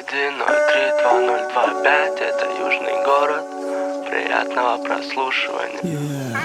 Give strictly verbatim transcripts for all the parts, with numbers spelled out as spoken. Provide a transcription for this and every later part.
один ноль три два ноль два пять, это Южный город. Приятного прослушивания. Yeah.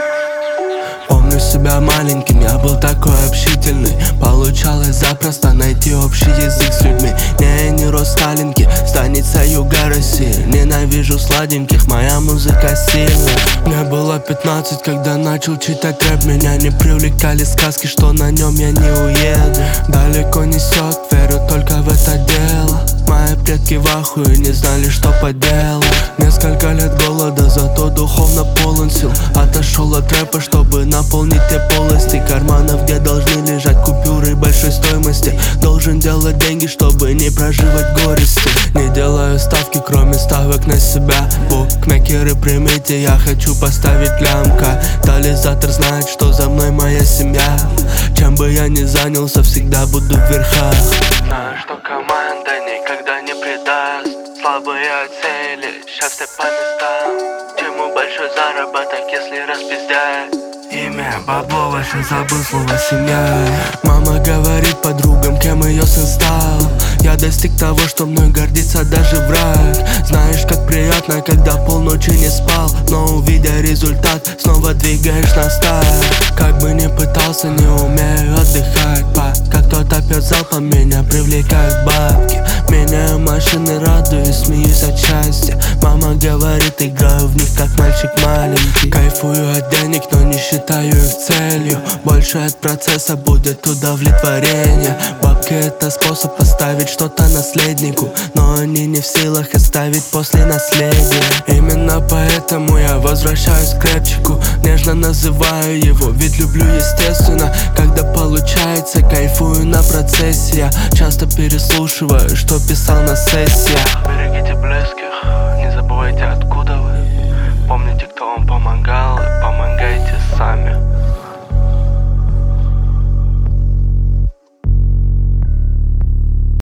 Помню себя маленьким, я был такой общительный. Получалось запросто найти общий язык с людьми. Не, не рос Сталинки, станица юга России. Ненавижу сладеньких, моя музыка сильная. Мне было пятнадцать, когда начал читать рэп. Меня не привлекали сказки, что на нем я не уеду. Далеко несет, верю только в это дело. Мои предки в ахуе, не знали, что поделать. Несколько лет голода, зато духовно полон сил. Отошел от рэпа, чтобы наполнить те полости карманов, где должны лежать купюры большой стоимости. Должен делать деньги, чтобы не проживать горести. Не делаю ставки, кроме ставок на себя. Букмекеры, примите, я хочу поставить лямка. Тотализатор знает, что за мной моя семья. Чем бы я ни занялся, всегда буду в верхах. Знаю, что команда никогда не предаст. Слабые цели, счастье по местам. Чему большой заработок, если распиздяет? Имя, бабло, ваше забыл слово семья. Мама говорит подругам, кем ее сын стал. Я достиг того, что мной гордится даже враг. Знаешь, как приятно, когда полночи не спал, но увидя результат, снова двигаешь на старт. Как бы ни пытался, не умею отдыхать, пока кто-то пьет залпом, меня привлекают бабки. Меняю машины, радуюсь, смеюсь от счастья. Мама говорит, играю в них как мальчик маленький. Кайфую от денег, но не считаю их целью. Больше от процесса будет удовлетворение. Бабки — это способ оставить что-то наследнику, но они не в силах оставить после наследия. Именно поэтому я возвращаюсь к рэпчику. Нежно называю его, ведь люблю естественно. Когда получается, кайфую на процессе. Я часто переслушиваю, что писал на сессиях. Берегите близких, не забывайте откуда.